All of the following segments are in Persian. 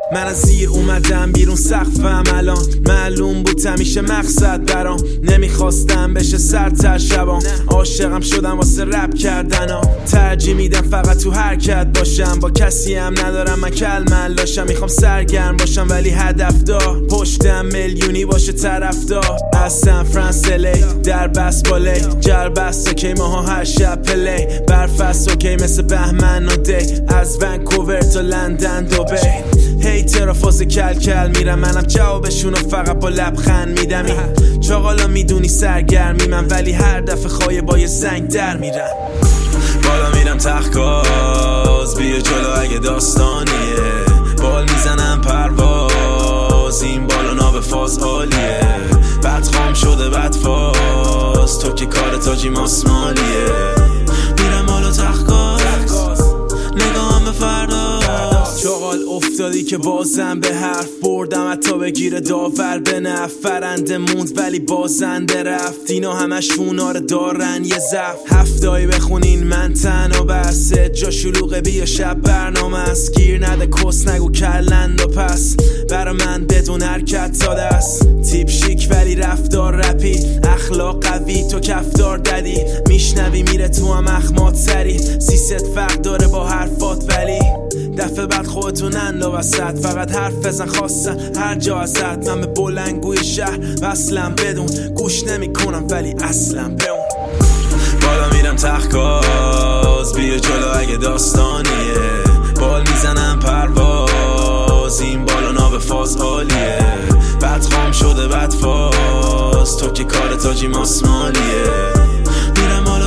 من از زیر اومدم بیرون سقفم الان معلوم بود همیشه مقصد برام نمیخواستم بشه سرتر شبام عاشقم شدم واسه رپ کردن ترجیح میدم فقط تو حرکت باشم با کسی هم ندارم من کلمه لاشم میخوام سرگرم باشم ولی هدف دار پشتم میلیونی باشه طرفدار از سن فرانسیسکو در بس بالی جربست اوکی ماها هر شب پلی برفست اوکی مثل بهمن و دی از ونکوور تا لندن دوبی هیترا فاز کل کل میرم منم جوابشونو فقط با لبخند میدم چاقالا میدونی سرگرمی من ولی هر دفعه خایبای زنگ در میرم بالا میرم تخکاز بیا جلو اگه داستانیه بال میزنم پرواز این بالا ناب فاز عالیه بد خام شده بد فاز تو که کار تاجی ماسمالیه میرم بالا تخکاز نگاهم به فردا چاقال افتادی که بازم به حرف بردم حتی بگیره داور به نفت فرنده موند ولی بازنده رفت اینا همش اوناره دارن یه زف هفتایی بخونین من تنها بسه جا شلوغه بیا شب برنامه است گیر نده کس نگو کلند و پس برا من بدون حرکت ساده است تیپ شیک ولی رفتار رپی اخلاق قوی تو کفدار ددی میشنوی میره تو هم اخمات سری سیست فرق داره با حرفات ولی دفعه بعد خودتون اندو وسط فقط حرف بزن خواستن هر جا ازت من به بلنگوی شهر وصلم بدون گوش نمی کنم ولی اصلا به اون بالا میرم تخکاز بیا جلو اگه داستانیه بال میزنم پرواز این بالا ناب فاز عالیه بد خام شده بد فاز تو که کار تاجی ماسمالیه میرم بالا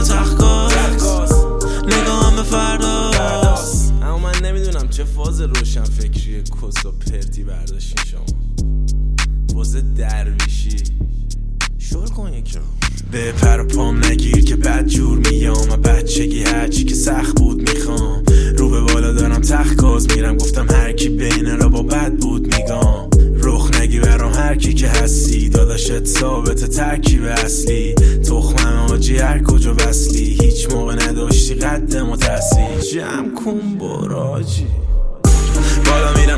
تخکاز نگاهم به فردا اما من نمیدونم چه فاز روشن فکری کس و پرتی برداشتین شما فاز درویشی شور کن یکی رو به پر و پام نگیر که بد جور میام و بچگی هرچی که سخت بود میخوام رو به بالا دارم تخکاز میرم گفتم هر کی بین را با بد بود میگم رخ نگی برام هر کی که هستی داداشت ثابت ترکیب اصلی تخمم آجی هر کجا وصلی هیچ موقع نداشتی قد متحصیل جمع کن براجی بالا میرم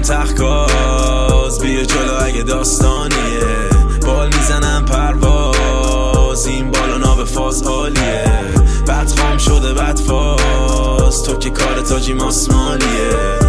تخکاز بیا جلو اگه داستانیه بال میزنم پرواز این بالا ناب فاز عالیه بد خام شده بد فاز تو که کار تاجی ماسمالیه